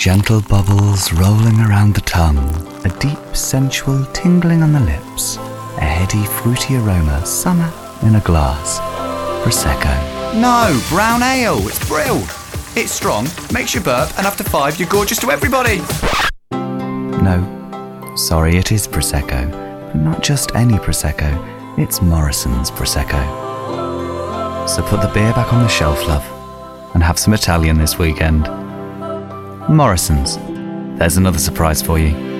Gentle bubbles rolling around the tongue, a deep sensual tingling on the lips, a heady fruity aroma, summer in a glass. Prosecco. No, brown ale, it's brill. It's strong, makes you burp, and after 5 you're gorgeous to everybody. No, sorry, it is Prosecco, but not just any Prosecco, it's Morrison's Prosecco. So put the beer back on the shelf, love, and have some Italian this weekend. Morrison's. There's another surprise for you.